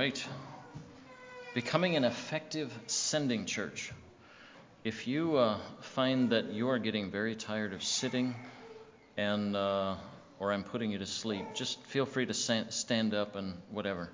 right. Becoming an effective sending church. If you find that you are getting very tired of sitting and or I'm putting you to sleep, just feel free to stand up and whatever.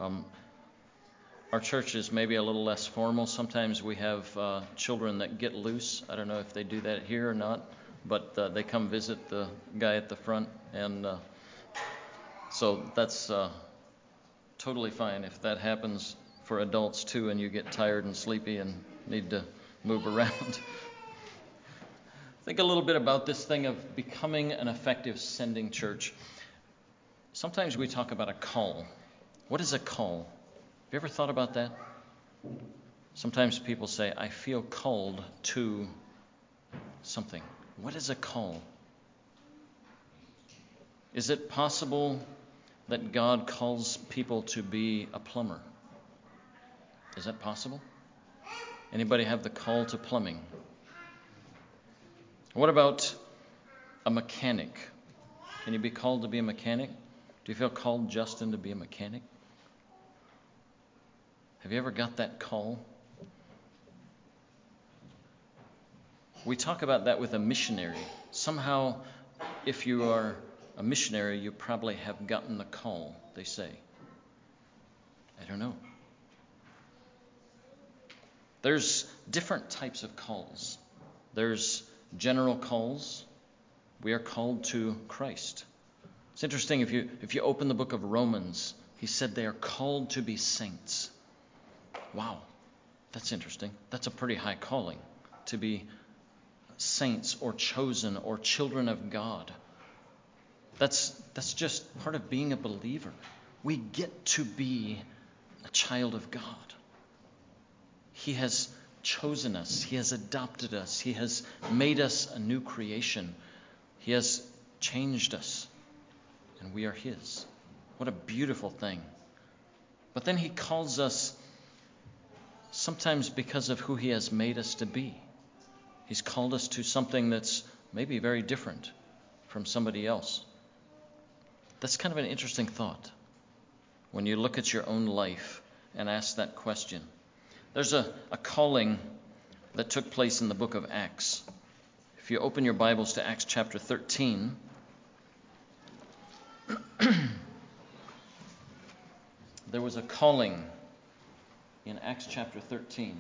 Our church is maybe a little less formal. Sometimes we have children that get loose. I don't know if they do that here or not, but they come visit the guy at the front, and so that's totally fine if that happens for adults too, and you get tired and sleepy and need to move around. Think a little bit about this thing of becoming an effective sending church. Sometimes we talk about a call. What is a call? Have you ever thought about that? Sometimes people say, I feel called to something. What is a call? Is it possible that God calls people to be a plumber? Is that possible? Anybody have the call to plumbing? What about a mechanic? Can you be called to be a mechanic? Do you feel called, Justin, to be a mechanic? Have you ever got that call? We talk about that with a missionary. Somehow, if you are a missionary, you probably have gotten the call, they say. I don't know. There's different types of calls. There's general calls. We are called to Christ. It's interesting, if you open the book of Romans, he said they are called to be saints. Wow, that's interesting. That's a pretty high calling, to be saints or chosen or children of God. That's just part of being a believer. We get to be a child of God. He has chosen us. He has adopted us. He has made us a new creation. He has changed us, and we are His. What a beautiful thing. But then He calls us sometimes because of who He has made us to be. He's called us to something that's maybe very different from somebody else. That's kind of an interesting thought when you look at your own life and ask that question. There's a calling that took place in the book of Acts. If you open your Bibles to Acts chapter 13, there was a calling in Acts chapter 13.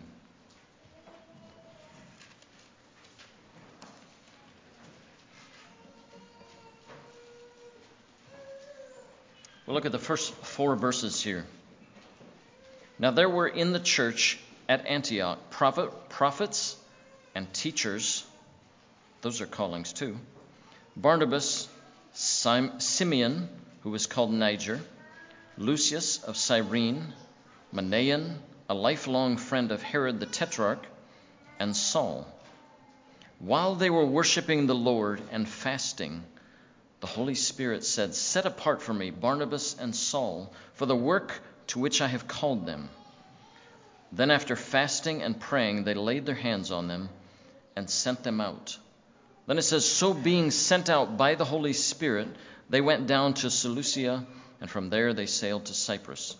We'll look at the first 4 verses here. Now there were in the church at Antioch prophets and teachers. Those are callings too. Barnabas, Simeon, who was called Niger, Lucius of Cyrene, Manaen, a lifelong friend of Herod the Tetrarch, and Saul. While they were worshiping the Lord and fasting, the Holy Spirit said, Set apart for me Barnabas and Saul for the work to which I have called them. Then after fasting and praying, they laid their hands on them and sent them out. Then it says, So being sent out by the Holy Spirit, they went down to Seleucia, and from there they sailed to Cyprus.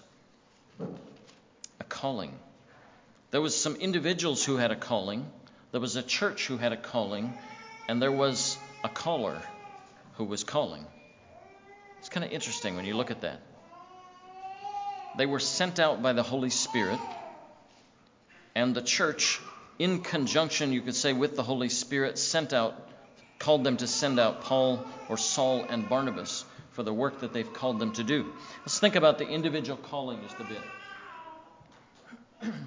A calling. There was some individuals who had a calling. There was a church who had a calling, and there was a caller who was calling. It's kind of interesting when you look at that. They were sent out by the Holy Spirit, and the church, in conjunction, you could say, with the Holy Spirit, called them to send out Paul or Saul and Barnabas for the work that they've called them to do. Let's think about the individual calling just a bit.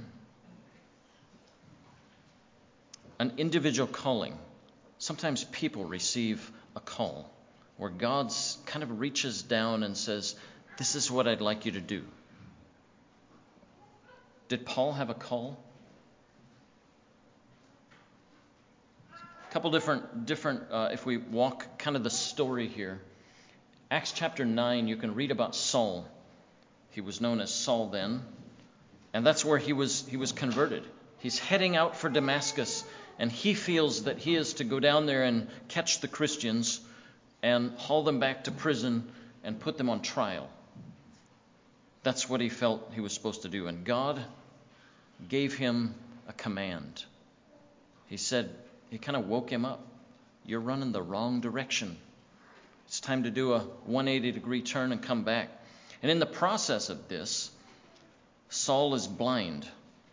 An individual calling. Sometimes people receive a call where God kind of reaches down and says, This is what I'd like you to do. Did Paul have a call? A couple different. If we walk kind of the story here, Acts chapter 9, you can read about Saul. He was known as Saul then, and that's where he was converted. He's heading out for Damascus, and he feels that he is to go down there and catch the Christians and haul them back to prison and put them on trial. That's what he felt he was supposed to do. And God gave him a command. He kind of woke him up. You're running the wrong direction. It's time to do a 180-degree turn and come back. And in the process of this, Saul is blind.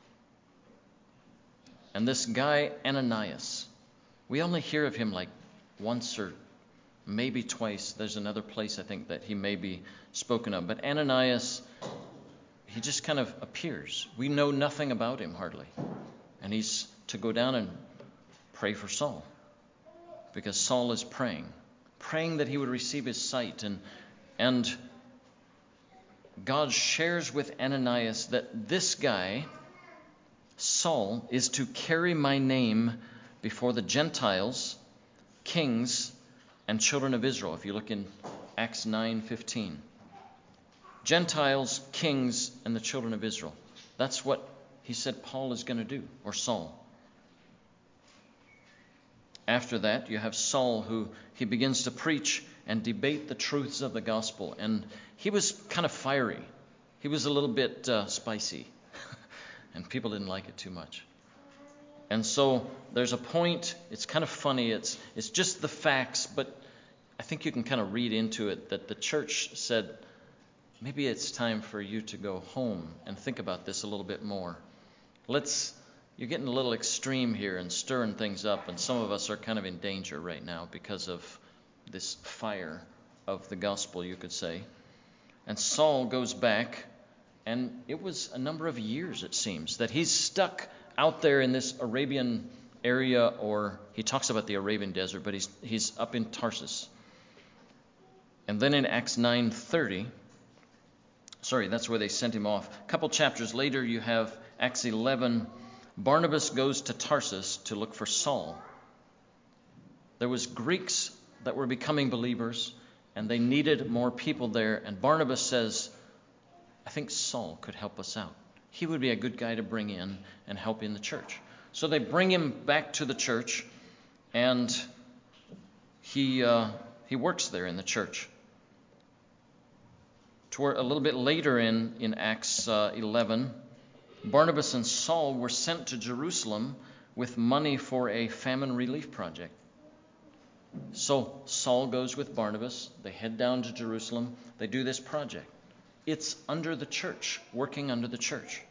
And this guy, Ananias, we only hear of him like once or maybe twice. There's another place, I think, that he may be spoken of. But Ananias, he just kind of appears. We know nothing about him hardly. And he's to go down and pray for Saul, because Saul is praying that he would receive his sight. And God shares with Ananias that this guy, Saul, is to carry my name before the Gentiles, kings, and children of Israel. If you look in Acts 9:15. Gentiles, kings, and the children of Israel. That's what he said Paul is going to do, or Saul. After that, you have Saul, who he begins to preach and debate the truths of the gospel. And he was kind of fiery. He was a little bit spicy. And people didn't like it too much. And so there's a point, it's kind of funny, it's just the facts, but I think you can kind of read into it that the church said, maybe it's time for you to go home and think about this a little bit more. You're getting a little extreme here and stirring things up, and some of us are kind of in danger right now because of this fire of the gospel, you could say. And Saul goes back, and it was a number of years, it seems, that he's stuck out there in this Arabian area, or he talks about the Arabian desert, but he's up in Tarsus. And then in Acts 9:30, that's where they sent him off. A couple chapters later, you have Acts 11. Barnabas goes to Tarsus to look for Saul. There was Greeks that were becoming believers, and they needed more people there. And Barnabas says, I think Saul could help us out. He would be a good guy to bring in and help in the church. So they bring him back to the church, and he works there in the church. Toward a little bit later in Acts 11, Barnabas and Saul were sent to Jerusalem with money for a famine relief project. So Saul goes with Barnabas. They head down to Jerusalem. They do this project. It's under the church, working under the church.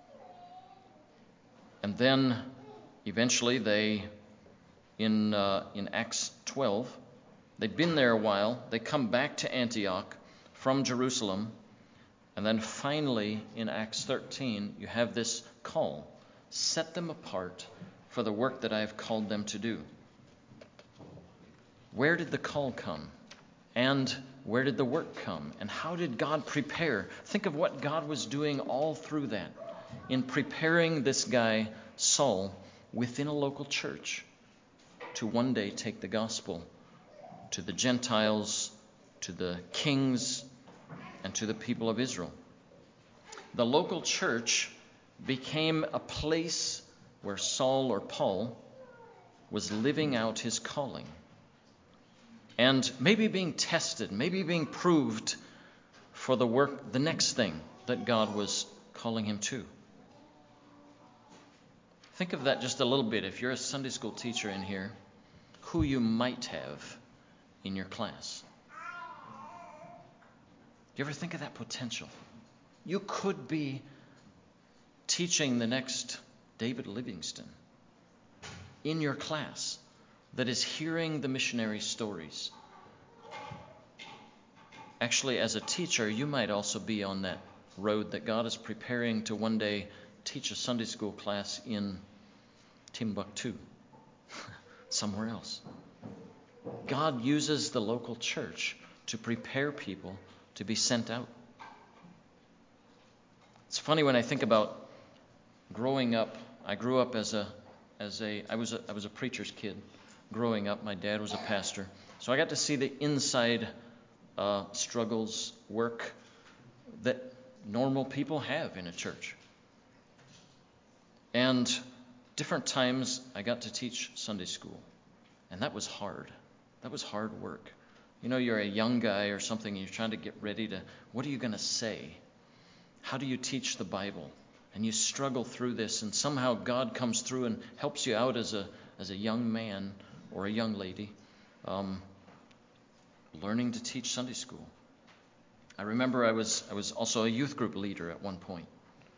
And then eventually they, in Acts 12, they've been there a while. They come back to Antioch from Jerusalem. And then finally, in Acts 13, you have this call. Set them apart for the work that I have called them to do. Where did the call come? And where did the work come? And how did God prepare? Think of what God was doing all through that in preparing this guy, Saul, within a local church to one day take the gospel to the Gentiles, to the kings, and to the people of Israel. The local church became a place where Saul or Paul was living out his calling and maybe being tested, maybe being proved for the work, the next thing that God was calling him to. Think of that just a little bit. If you're a Sunday school teacher in here, who you might have in your class. Do you ever think of that potential? You could be teaching the next David Livingstone in your class that is hearing the missionary stories. Actually, as a teacher, you might also be on that road that God is preparing to one day teach a Sunday school class in Timbuktu, somewhere else. God uses the local church to prepare people to be sent out. It's funny when I think about growing up. I grew up I was a preacher's kid growing up. My dad was a pastor, so I got to see the inside struggles, work that normal people have in a church. And different times I got to teach Sunday school, and that was hard. That was hard work. You know, you're a young guy or something, and you're trying to get ready to, what are you going to say? how do you teach the Bible? And you struggle through this, and somehow God comes through and helps you out as a young man or a young lady, learning to teach Sunday school. I remember I was also a youth group leader at one point.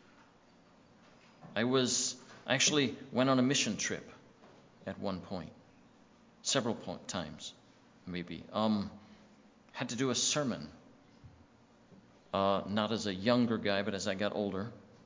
I actually went on a mission trip at one point, several times, maybe. Had to do a sermon, not as a younger guy, but as I got older.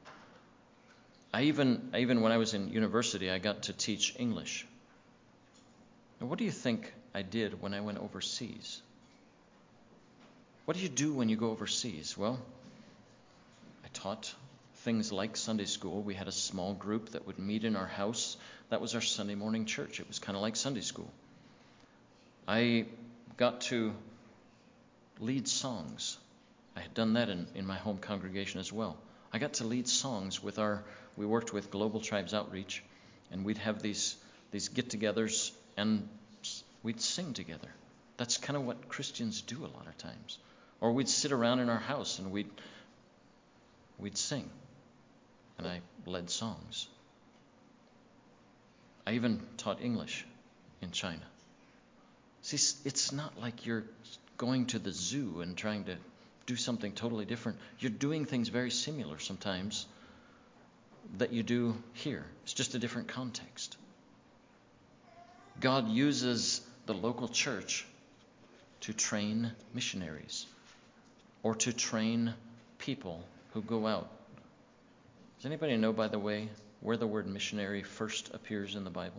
I even when I was in university, I got to teach English. Now, what do you think I did when I went overseas? What do you do when you go overseas? Well, I taught things like Sunday school. We had a small group that would meet in our house. That was our Sunday morning church. It was kind of like Sunday school. I got to lead songs. I had done that in my home congregation as well. I got to lead songs we worked with Global Tribes Outreach, and we'd have these get-togethers, and we'd sing together. That's kind of what Christians do a lot of times. Or we'd sit around in our house and we'd sing, and I led songs. I even taught English in China. See, it's not like you're going to the zoo and trying to do something totally different. You're doing things very similar sometimes that you do here. It's just a different context. God uses the local church to train missionaries or to train people who go out. Does anybody know, by the way, where the word missionary first appears in the Bible?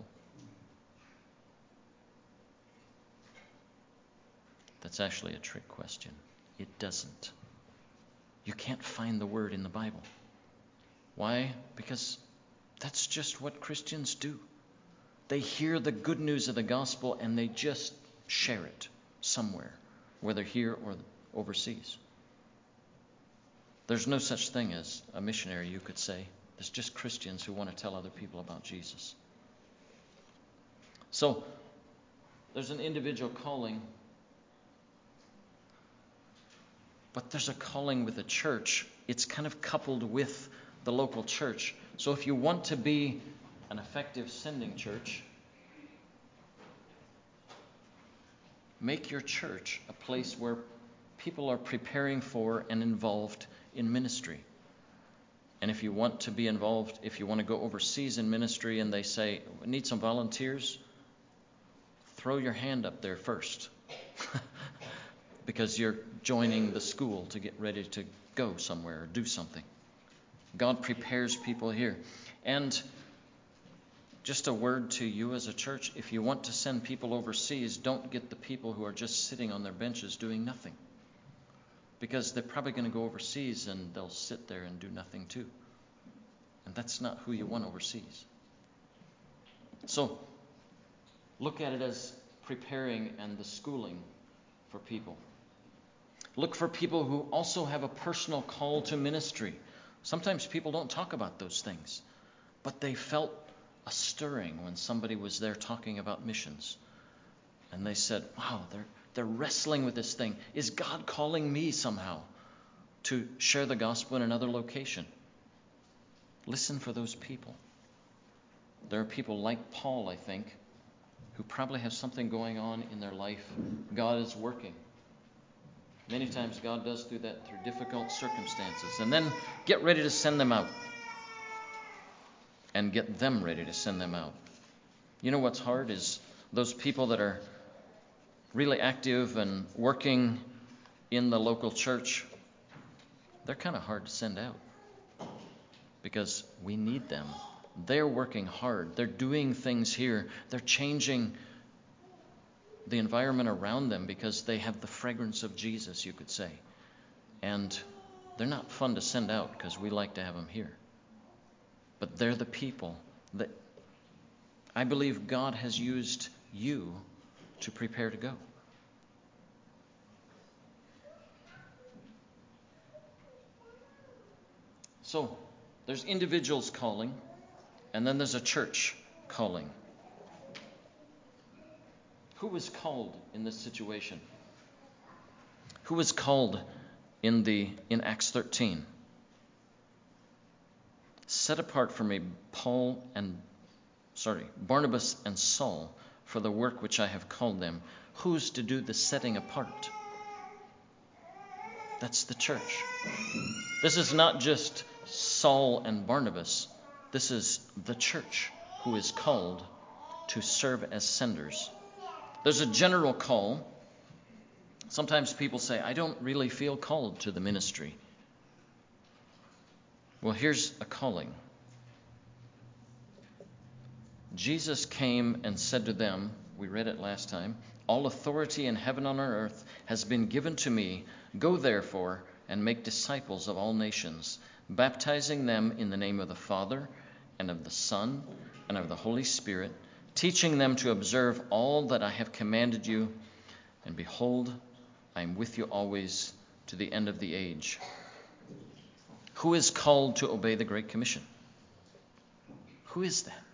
That's actually a trick question. It doesn't. You can't find the word in the Bible. Why? Because that's just what Christians do. They hear the good news of the gospel and they just share it somewhere, whether here or overseas. There's no such thing as a missionary, you could say. There's just Christians who want to tell other people about Jesus. So, there's an individual calling, but there's a calling with the church. It's kind of coupled with the local church. So if you want to be an effective sending church, make your church a place where people are preparing for and involved in ministry. And if you want to be involved, if you want to go overseas in ministry and they say, we need some volunteers, throw your hand up there first. Because you're joining the school to get ready to go somewhere or do something. God prepares people here. And just a word to you as a church, if you want to send people overseas, don't get the people who are just sitting on their benches doing nothing. Because they're probably going to go overseas and they'll sit there and do nothing too. And that's not who you want overseas. So, look at it as preparing and the schooling for people. Look for people who also have a personal call to ministry. Sometimes people don't talk about those things, but they felt a stirring when somebody was there talking about missions. And they said, wow, they're wrestling with this thing. Is God calling me somehow to share the gospel in another location? Listen for those people. There are people like Paul, I think, who probably have something going on in their life. God is working. Many times God does do that through difficult circumstances. And then get ready to send them out. And get them ready to send them out. You know what's hard is those people that are really active and working in the local church, they're kind of hard to send out. Because we need them. They're working hard. They're doing things here. They're changing the environment around them because they have the fragrance of Jesus, you could say. And they're not fun to send out because we like to have them here. But they're the people that I believe God has used you to prepare to go. So, there's individuals calling, and then there's a church calling. Who was called in this situation? Who was called in Acts 13? set apart for me Barnabas and Saul for the work which I have called them. Who's to do the setting apart? That's the church. This is not just Saul and Barnabas. This is the church who is called to serve as senders. There's a general call. Sometimes people say, I don't really feel called to the ministry. Well, here's a calling. Jesus came and said to them, we read it last time, all authority in heaven and on earth has been given to me. Go therefore and make disciples of all nations, baptizing them in the name of the Father and of the Son and of the Holy Spirit, teaching them to observe all that I have commanded you. And behold, I am with you always to the end of the age. Who is called to obey the Great Commission? Who is that?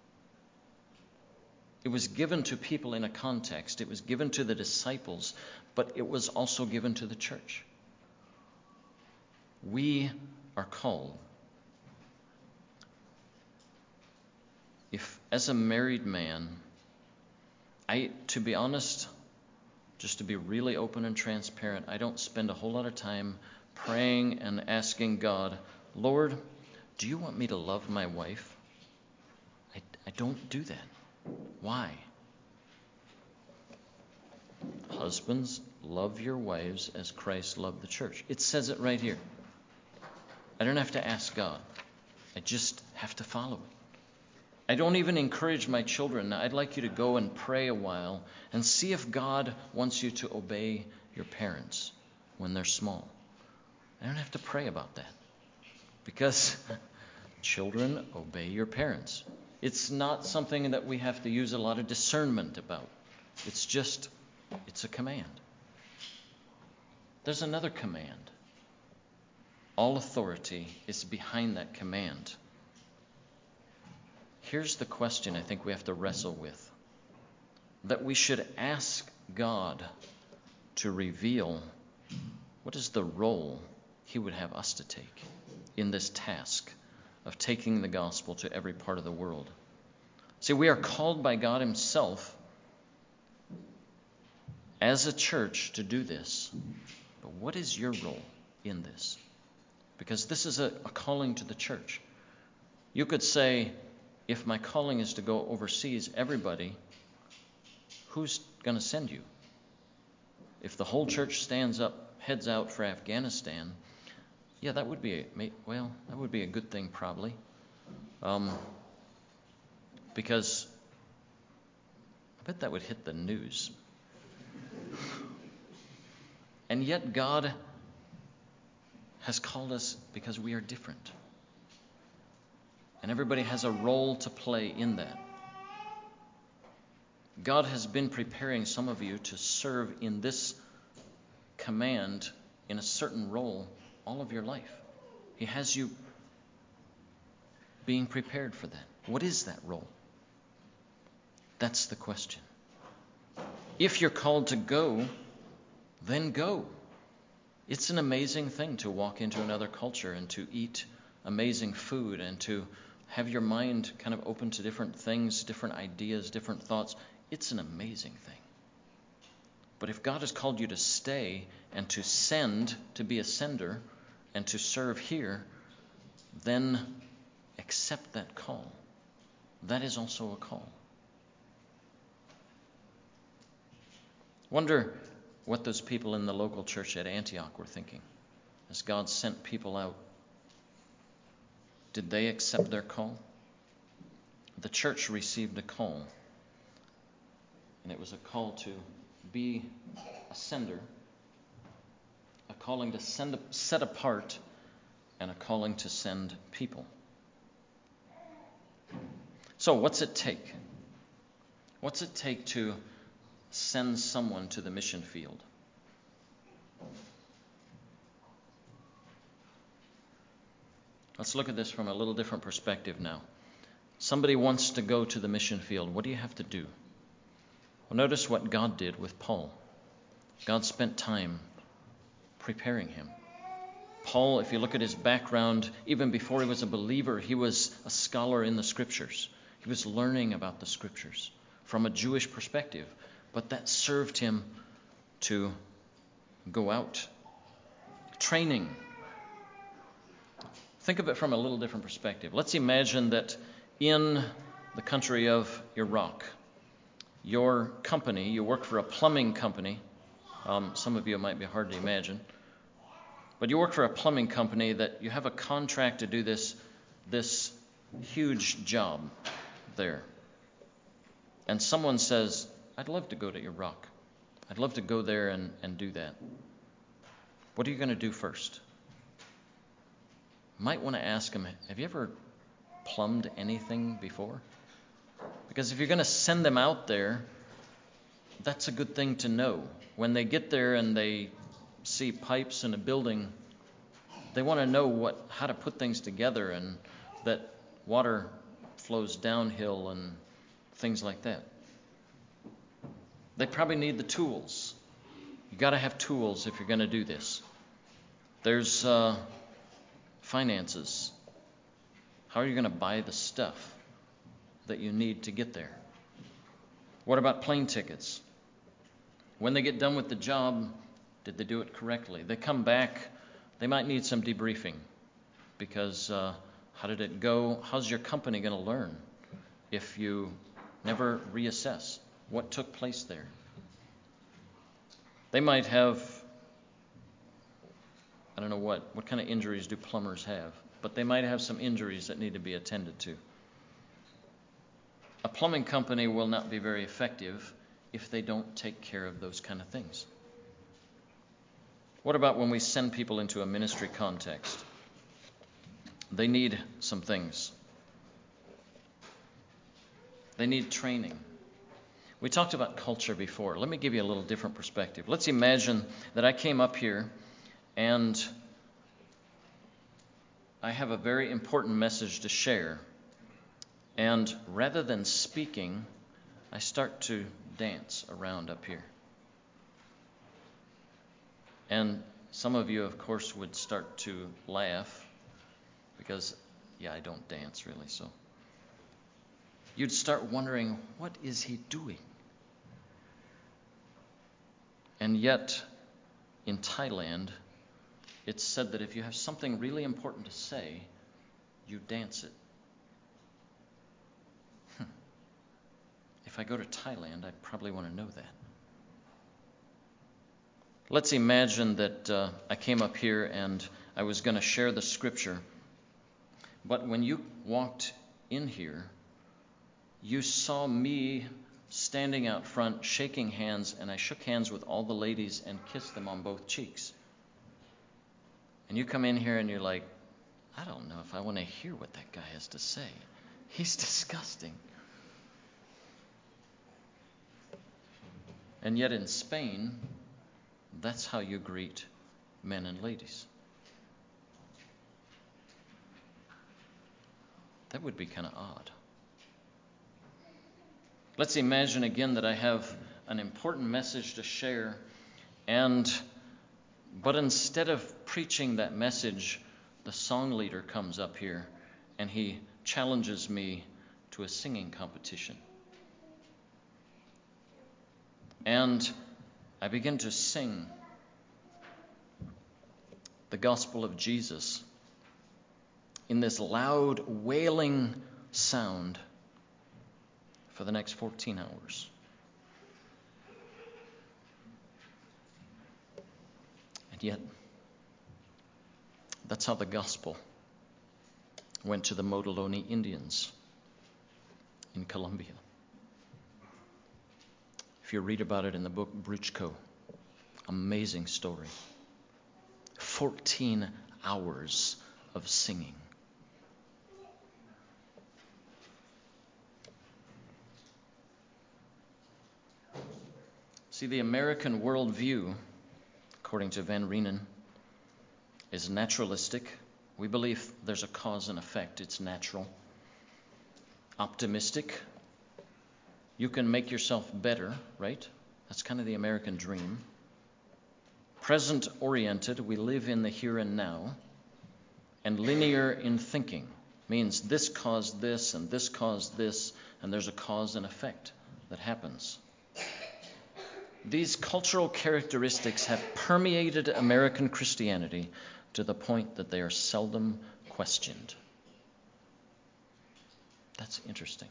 It was given to people in a context. It was given to the disciples, but it was also given to the church. We are called. If, as a married man, to be honest, just to be really open and transparent, I don't spend a whole lot of time praying and asking God, Lord, do you want me to love my wife? I don't do that. Why? Husbands, love your wives as Christ loved the church. It says it right here. I don't have to ask God. I just have to follow it. I don't even encourage my children. Now, I'd like you to go and pray a while and see if God wants you to obey your parents when they're small. I don't have to pray about that because children, obey your parents. It's not something that we have to use a lot of discernment about. It's a command. There's another command. All authority is behind that command. Here's the question I think we have to wrestle with. That we should ask God to reveal what is the role He would have us to take in this task of taking the gospel to every part of the world. See, we are called by God Himself as a church to do this. But what is your role in this? Because this is a calling to the church. You could say, if my calling is to go overseas, everybody, who's going to send you? If the whole church stands up, heads out for Afghanistan, yeah, that would be a good thing probably. Because I bet that would hit the news. And yet God has called us because we are different. And everybody has a role to play in that. God has been preparing some of you to serve in this command in a certain role all of your life. He has you being prepared for that. What is that role? That's the question. If you're called to go, then go. It's an amazing thing to walk into another culture and to eat amazing food and to have your mind kind of open to different things, different ideas, different thoughts. It's an amazing thing. But if God has called you to stay and to send, to be a sender, and to serve here, then accept that call. That is also a call. Wonder what those people in the local church at Antioch were thinking as God sent people out. Did they accept their call? The church received a call, and it was a call to be a sender, a calling to set apart, and a calling to send people. So what's it take? What's it take to send someone to the mission field? Let's look at this from a little different perspective now. Somebody wants to go to the mission field. What do you have to do? Well, notice what God did with Paul. God spent time preparing him. Paul, if you look at his background, even before he was a believer, he was a scholar in the Scriptures. He was learning about the Scriptures from a Jewish perspective, but that served him to go out. Training. Think of it from a little different perspective. Let's imagine that in the country of Iraq, your company, you work for a plumbing company. Some of you, it might be hard to imagine. But you work for a plumbing company that you have a contract to do this huge job there. And someone says, I'd love to go to Iraq. I'd love to go there and do that. What are you going to do first? You might want to ask them, have you ever plumbed anything before? Because if you're going to send them out there, that's a good thing to know. When they get there and they see pipes in a building, they want to know how to put things together and that water flows downhill and things like that. They probably need the tools. You got to have tools if you're going to do this. There's finances. How are you going to buy the stuff that you need to get there? What about plane tickets? When they get done with the job, did they do it correctly? They come back, they might need some debriefing because how did it go? How's your company going to learn if you never reassess what took place there? They might have, I don't know what kind of injuries do plumbers have, but they might have some injuries that need to be attended to. A plumbing company will not be very effective if they don't take care of those kind of things. What about when we send people into a ministry context? They need some things. They need training. We talked about culture before. Let me give you a little different perspective. Let's imagine that I came up here and I have a very important message to share. And rather than speaking, I start to dance around up here. And some of you, of course, would start to laugh because, I don't dance really, so. You'd start wondering, what is he doing? And yet, in Thailand, it's said that if you have something really important to say, you dance it. If I go to Thailand, I probably want to know that. Let's imagine that I came up here and I was going to share the scripture. But when you walked in here, you saw me standing out front, shaking hands, and I shook hands with all the ladies and kissed them on both cheeks. And you come in here and you're like, I don't know if I want to hear what that guy has to say. He's disgusting. And yet in Spain, that's how you greet men and ladies. That would be kind of odd. Let's imagine again that I have an important message to share, but instead of preaching that message, the song leader comes up here and he challenges me to a singing competition. And I begin to sing the gospel of Jesus in this loud, wailing sound for the next 14 hours. And yet, that's how the gospel went to the Motilone Indians in Colombia. If you read about it in the book Bruchko, amazing story. 14 hours of singing. See, the American worldview, according to Van Reenen, is naturalistic. We believe there's a cause and effect. It's natural. Optimistic. You can make yourself better, right? That's kind of the American dream. Present-oriented, we live in the here and now. And linear in thinking means this caused this, and there's a cause and effect that happens. These cultural characteristics have permeated American Christianity to the point that they are seldom questioned. That's interesting.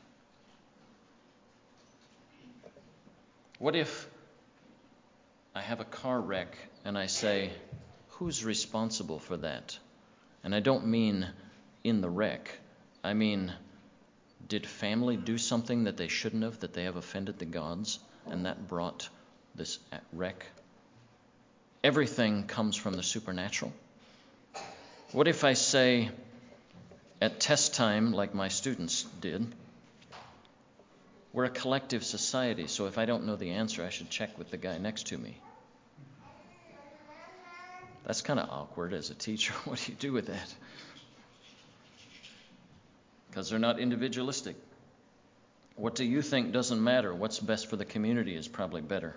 What if I have a car wreck and I say, who's responsible for that? And I don't mean in the wreck. I mean, did family do something that they shouldn't have, that they have offended the gods, and that brought this wreck? Everything comes from the supernatural. What if I say at test time, like my students did, we're a collective society, so if I don't know the answer, I should check with the guy next to me. That's kind of awkward as a teacher. What do you do with that? Because they're not individualistic. What do you think doesn't matter? What's best for the community is probably better.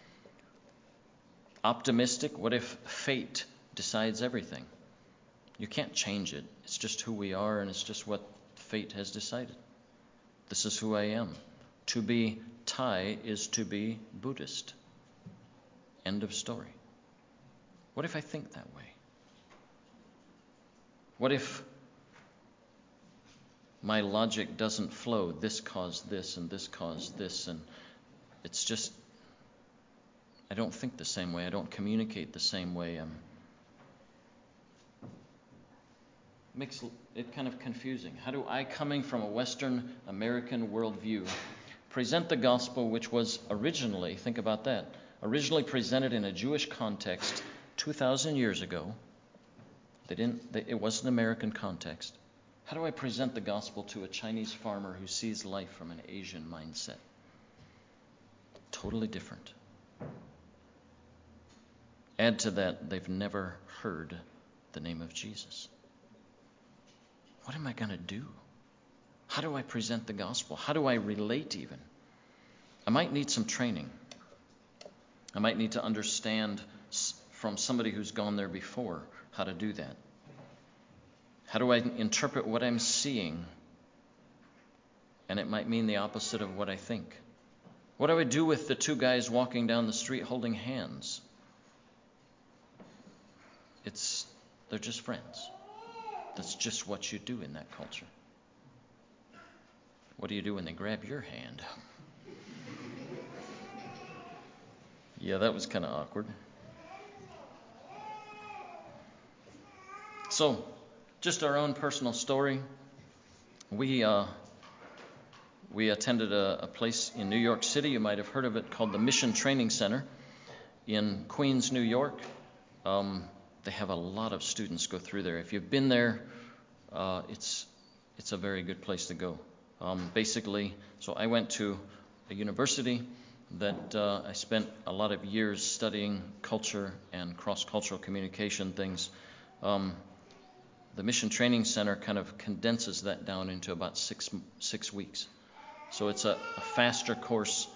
Optimistic, what if fate decides everything? You can't change it. It's just who we are, and it's just what fate has decided. This is who I am. To be Thai is to be Buddhist. End of story. What if I think that way? What if my logic doesn't flow? This caused this, and this caused this, and it's just, I don't think the same way. I don't communicate the same way. Makes it kind of confusing. How do I, coming from a Western American worldview, present the gospel which was originally, think about that, originally presented in a Jewish context 2,000 years ago? It wasn't an American context. How do I present the gospel to a Chinese farmer who sees life from an Asian mindset? Totally different. Add to that, they've never heard the name of Jesus. What am I going to do? How do I present the gospel? How do I relate even? I might need some training. I might need to understand from somebody who's gone there before how to do that. How do I interpret what I'm seeing? And it might mean the opposite of what I think. What do I do with the two guys walking down the street holding hands? They're just friends. That's just what you do in that culture. What do you do when they grab your hand? Yeah, that was kind of awkward. So, just our own personal story. We attended a place in New York City, you might have heard of it, called the Mission Training Center in Queens, New York. They have a lot of students go through there. If you've been there, it's a very good place to go. So I went to a university that I spent a lot of years studying culture and cross-cultural communication things. The Mission Training Center kind of condenses that down into about six weeks. So it's a faster course.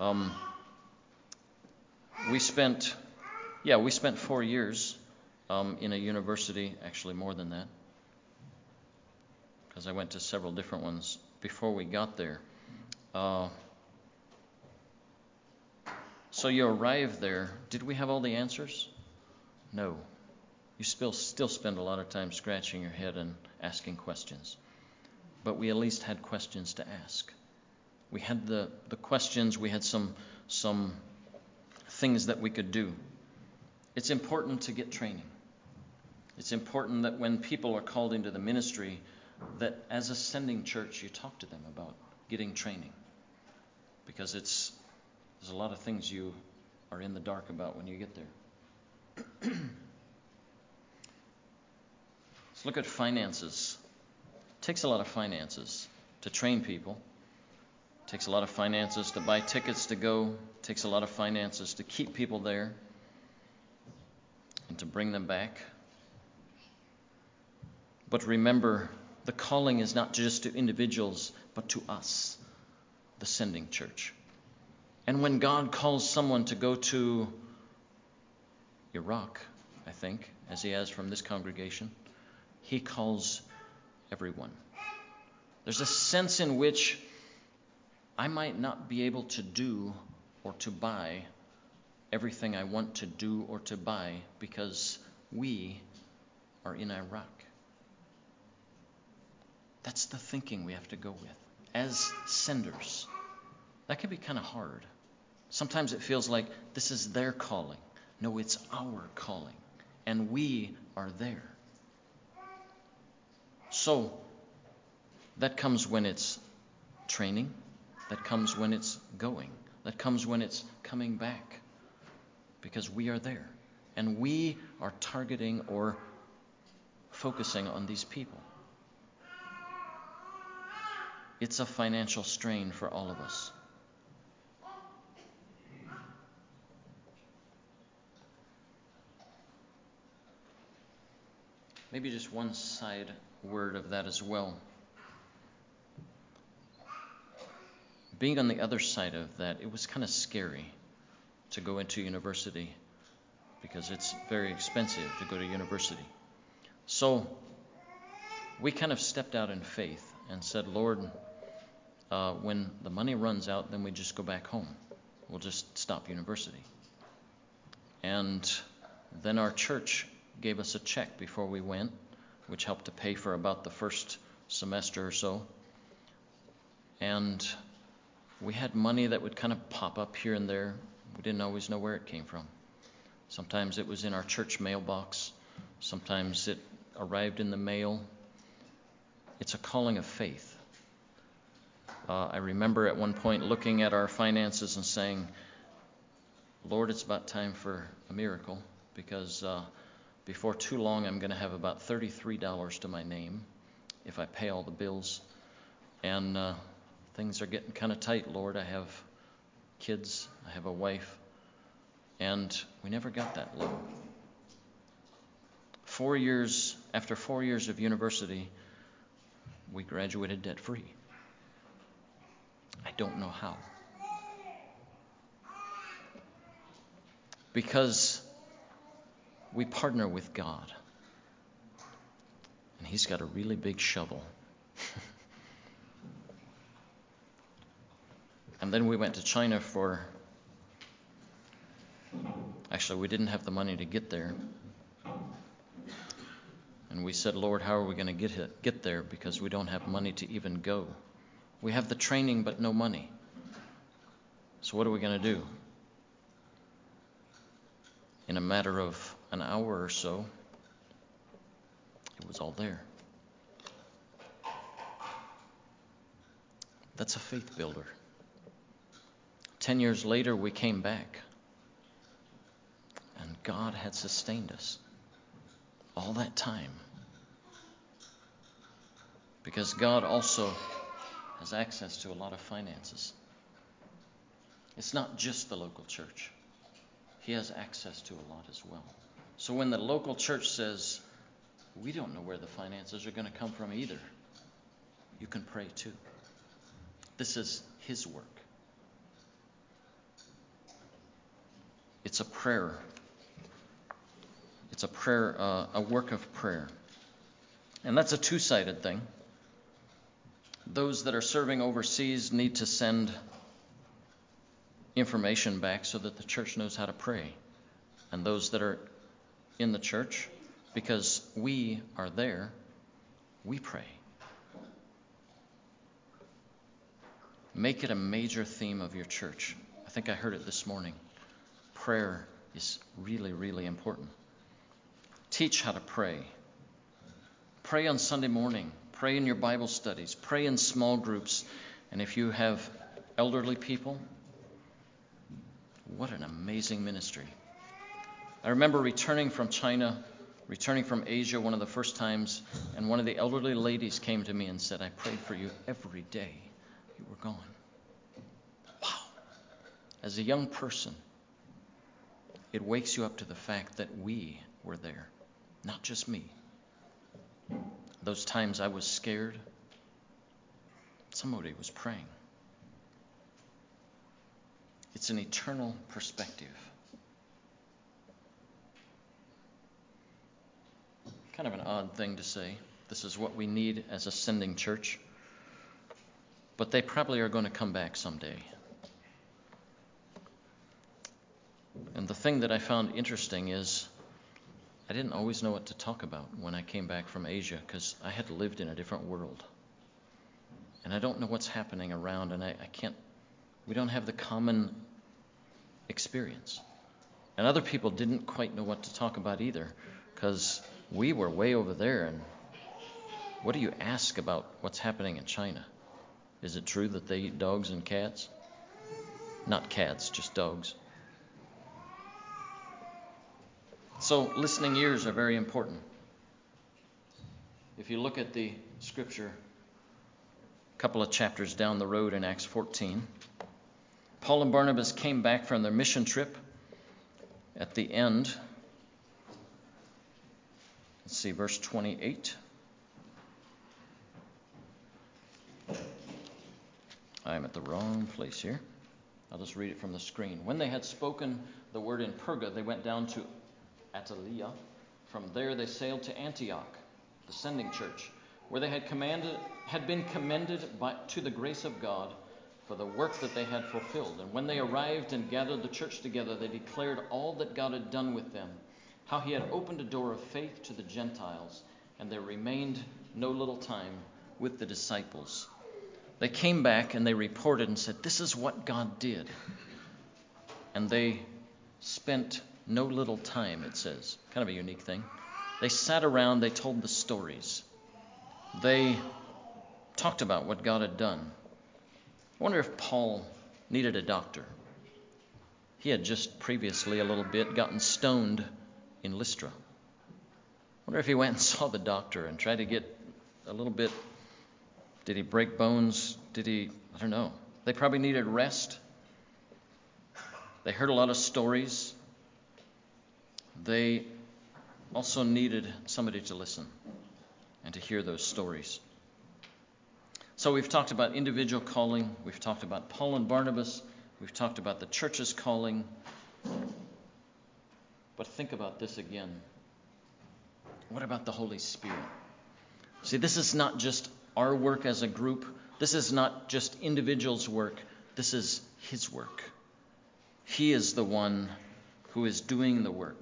We spent 4 years in a university, actually more than that, because I went to several different ones before we got there. So you arrive there. Did we have all the answers? No. You still spend a lot of time scratching your head and asking questions. But we at least had questions to ask. We had the questions, we had some things that we could do. It's important to get training. It's important that when people are called into the ministry, that as a sending church, you talk to them about getting training. Because there's a lot of things you are in the dark about when you get there. Let's look at finances. It takes a lot of finances to train people. It takes a lot of finances to buy tickets to go. It takes a lot of finances to keep people there and to bring them back. But remember, the calling is not just to individuals, but to us, the sending church. And when God calls someone to go to Iraq, I think, as he has from this congregation. He calls everyone. There's a sense in which I might not be able to do or to buy everything I want to do or to buy because we are in Iraq. That's the thinking we have to go with as senders. That can be kind of hard. Sometimes it feels like this is their calling. No, it's our calling, and we are there. So that comes when it's training. That comes when it's going. That comes when it's coming back. Because we are there. And we are targeting or focusing on these people. It's a financial strain for all of us. Maybe just one side word of that as well. Being on the other side of that, it was kind of scary to go into university because it's very expensive to go to university. So we kind of stepped out in faith and said, Lord, when the money runs out, then we just go back home. We'll just stop university. And then our church gave us a check before we went, which helped to pay for about the first semester or so. And we had money that would kind of pop up here and there. We didn't always know where it came from. Sometimes it was in our church mailbox. Sometimes it arrived in the mail. It's a calling of faith. I remember at one point looking at our finances and saying, Lord, it's about time for a miracle, because before too long I'm going to have about $33 to my name if I pay all the bills. And things are getting kind of tight, Lord. I have kids, I have a wife, and we never got that low. After 4 years of university, we graduated debt-free. I don't know how. Because we partner with God, and He's got a really big shovel. And then we went to China actually, we didn't have the money to get there. And we said, Lord, how are we going to get there? Because we don't have money to even go. We have the training, but no money. So what are we going to do? In a matter of an hour or so, it was all there. That's a faith builder. 10 years later, we came back. And God had sustained us all that time. Because God also has access to a lot of finances. It's not just the local church. He has access to a lot as well. So when the local church says, we don't know where the finances are going to come from either, you can pray too. This is His work. It's a prayer. It's a prayer, a work of prayer. And that's a two-sided thing. Those that are serving overseas need to send information back so that the church knows how to pray. And those that are in the church, because we are there, we pray. Make it a major theme of your church. I think I heard it this morning. Prayer is really, really important. Teach how to pray. Pray on Sunday morning. Pray in your Bible studies. Pray in small groups. And if you have elderly people, what an amazing ministry. I remember returning from China, returning from Asia one of the first times, and one of the elderly ladies came to me and said, I prayed for you every day you were gone. Wow. As a young person, it wakes you up to the fact that we were there, not just me. Those times I was scared, somebody was praying. It's an eternal perspective. odd thing to say. This is what we need as a sending church. But they probably are going to come back someday. And the thing that I found interesting is I didn't always know what to talk about when I came back from Asia because I had lived in a different world. And I don't know what's happening around, and we don't have the common experience. And other people didn't quite know what to talk about either because we were way over there. And what do you ask about what's happening in China? Is it true that they eat dogs and cats? Not cats, just dogs. So listening ears are very important. If you look at the scripture a couple of chapters down the road in Acts 14, Paul and Barnabas came back from their mission trip. At the end, let's see, verse 28. I'm at the wrong place here. I'll just read it from the screen. When they had spoken the word in Perga, they went down to Attalia. From there they sailed to Antioch, the sending church, where they had been commended to the grace of God for the work that they had fulfilled. And when they arrived and gathered the church together, they declared all that God had done with them, how he had opened a door of faith to the Gentiles, and they remained no little time with the disciples. They came back and they reported and said, this is what God did. And they spent no little time, it says. Kind of a unique thing. They sat around, they told the stories. They talked about what God had done. I wonder if Paul needed a doctor. He had just previously a little bit gotten stoned in Lystra. I wonder if he went and saw the doctor and tried to get a little bit. Did he break bones? I don't know. They probably needed rest. They heard a lot of stories. They also needed somebody to listen and to hear those stories. So we've talked about individual calling. We've talked about Paul and Barnabas. We've talked about the church's calling. But think about this again. What about the Holy Spirit? See, this is not just our work as a group. This is not just individuals' work. This is his work. He is the one who is doing the work.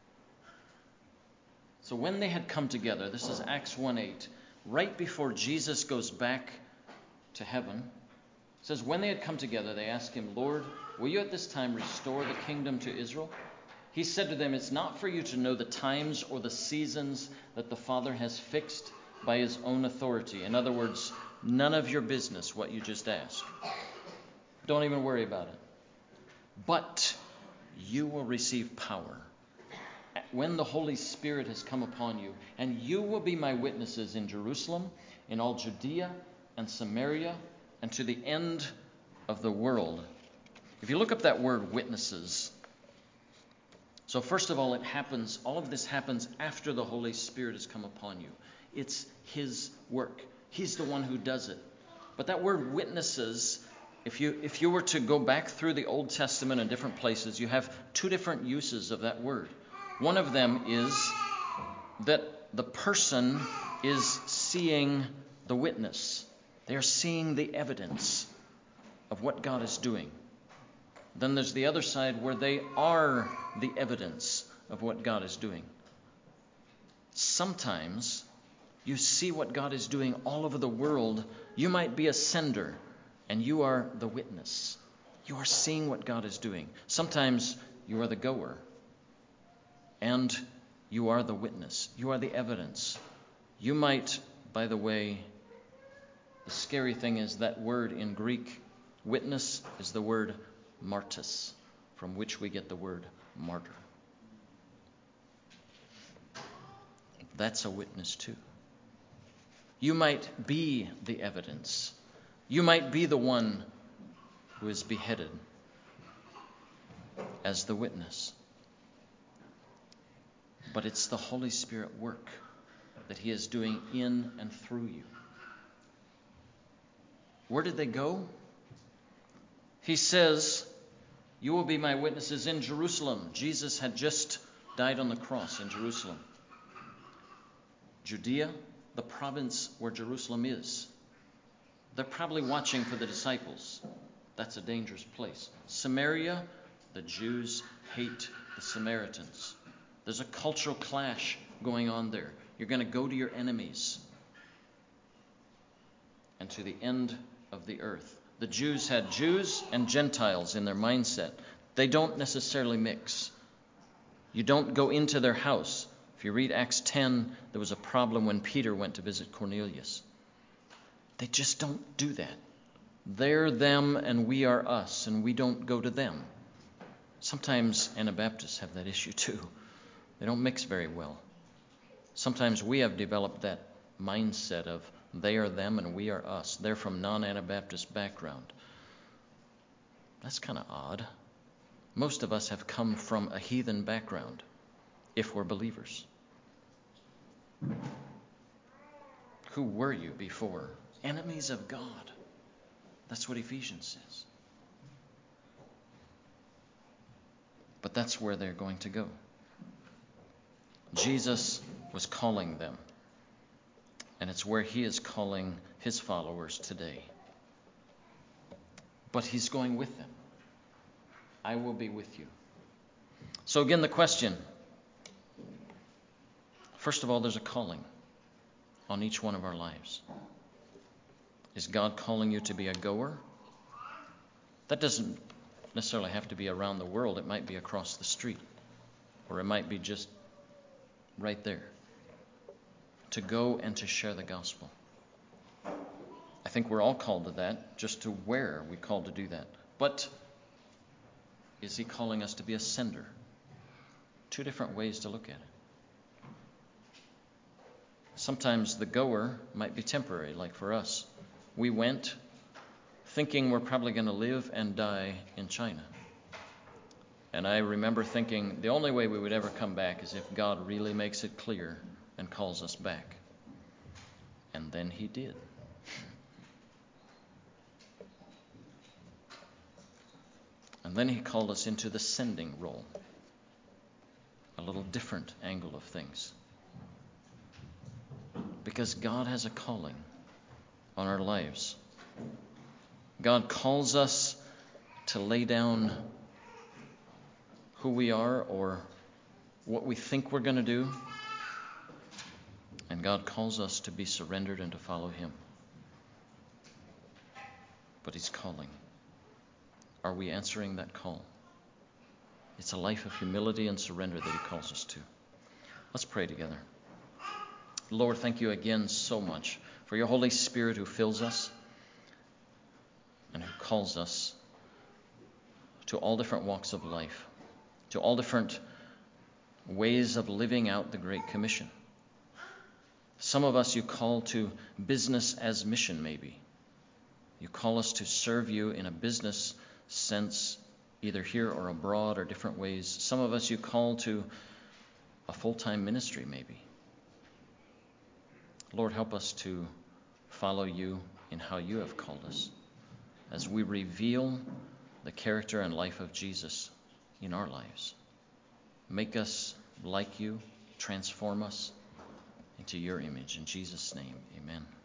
So when they had come together, this is Acts 1:8, right before Jesus goes back to heaven, it says, when they had come together, they asked him, Lord, will you at this time restore the kingdom to Israel? He said to them, it's not for you to know the times or the seasons that the Father has fixed by his own authority. In other words, none of your business what you just asked. Don't even worry about it. But you will receive power when the Holy Spirit has come upon you, and you will be my witnesses in Jerusalem, in all Judea and Samaria, and to the end of the world. If you look up that word witnesses, so first of all, all of this happens after the Holy Spirit has come upon you. It's his work. He's the one who does it. But that word witnesses, if you were to go back through the Old Testament in different places, you have two different uses of that word. One of them is that the person is seeing the witness. They are seeing the evidence of what God is doing. Then there's the other side where they are the evidence of what God is doing. Sometimes you see what God is doing all over the world. You might be a sender, and you are the witness. You are seeing what God is doing. Sometimes you are the goer, and you are the witness. You are the evidence. You might, by the way, the scary thing is that word in Greek, witness, is the word martys, from which we get the word martyr. That's a witness too. You might be the evidence. You might be the one who is beheaded as the witness. But it's the Holy Spirit work that he is doing in and through you. Where did they go? He says, you will be my witnesses in Jerusalem. Jesus had just died on the cross in Jerusalem. Judea, the province where Jerusalem is. They're probably watching for the disciples. That's a dangerous place. Samaria, the Jews hate the Samaritans. There's a cultural clash going on there. You're going to go to your enemies and to the end of the earth. The Jews had Jews and Gentiles in their mindset. They don't necessarily mix. You don't go into their house. If you read Acts 10, there was a problem when Peter went to visit Cornelius. They just don't do that. They're them and we are us, and we don't go to them. Sometimes Anabaptists have that issue too. They don't mix very well. Sometimes we have developed that mindset of they are them and we are us. They're from non-Anabaptist background. That's kind of odd. Most of us have come from a heathen background, if we're believers. Who were you before? Enemies of God. That's what Ephesians says. But that's where they're going to go. Jesus was calling them. And it's where he is calling his followers today. But he's going with them. I will be with you. So again, the question. First of all, there's a calling on each one of our lives. Is God calling you to be a goer? That doesn't necessarily have to be around the world. It might be across the street. Or it might be just right there. To go and to share the gospel. I think we're all called to that. Just to where are we called to do that? But is he calling us to be a sender? Two different ways to look at it. Sometimes the goer might be temporary, like for us. We went thinking we're probably going to live and die in China. And I remember thinking the only way we would ever come back is if God really makes it clear and calls us back. And then he did. And then he called us into the sending role. A little different angle of things. Because God has a calling on our lives. God calls us to lay down who we are or what we think we're going to do. And God calls us to be surrendered and to follow him. But he's calling. Are we answering that call? It's a life of humility and surrender that he calls us to. Let's pray together. Lord, thank you again so much for your Holy Spirit who fills us and who calls us to all different walks of life, to all different ways of living out the Great Commission. Some of us you call to business as mission, maybe. You call us to serve you in a business sense, either here or abroad or different ways. Some of us you call to a full-time ministry, maybe. Lord, help us to follow you in how you have called us as we reveal the character and life of Jesus in our lives. Make us like you, transform us into your image. In Jesus' name, amen.